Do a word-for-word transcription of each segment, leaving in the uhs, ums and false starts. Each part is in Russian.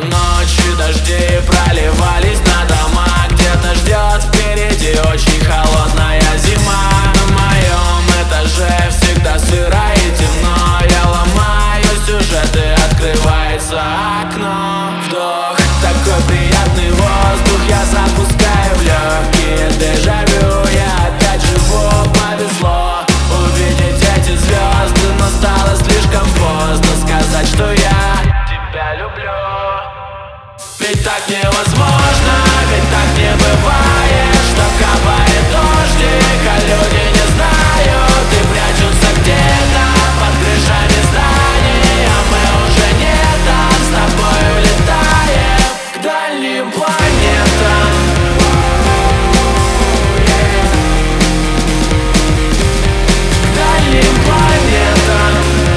ночи дожди проливались на дома. Где-то ждет впереди очень холодная зима. На моем этаже всегда сыро и темно. Я ломаю сюжеты, открывается окно. Вдох, такой приятный воздух я запускаю в легкие. Дежавю, я опять живу, повезло увидеть эти звезды, но стало слишком поздно сказать, что я тебя люблю. Ведь так невозможно, ведь так не бывает, что капает дождик, а люди не знают и прячутся где-то под крышами зданий. А мы уже не там, с тобой улетаем к дальним планетам. К дальним планетам.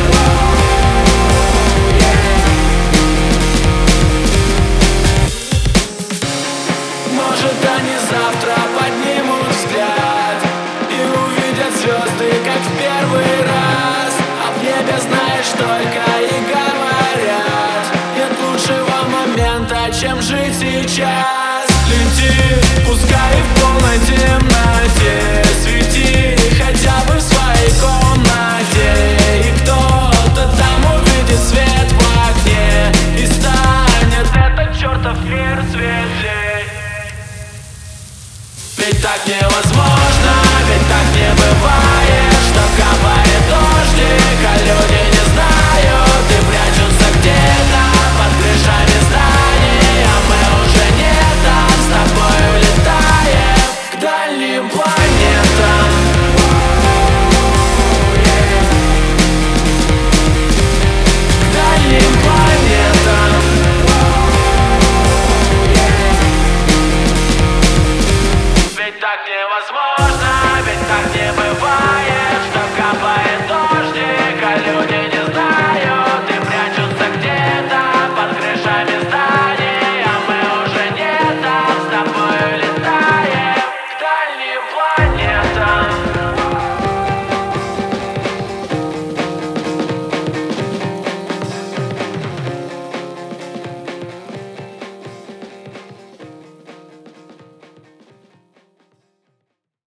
Может, они завтра поднимут взгляд и увидят звезды, как в первый раз. А в небе, знаешь, только и говорят: нет лучшего момента, чем жить сейчас. Лети, пускай в полной темноте, свети хотя бы в своей комнате, и кто-то там увидит свет в окне, и станет этот чертов мир светлей. Ведь так невозможно.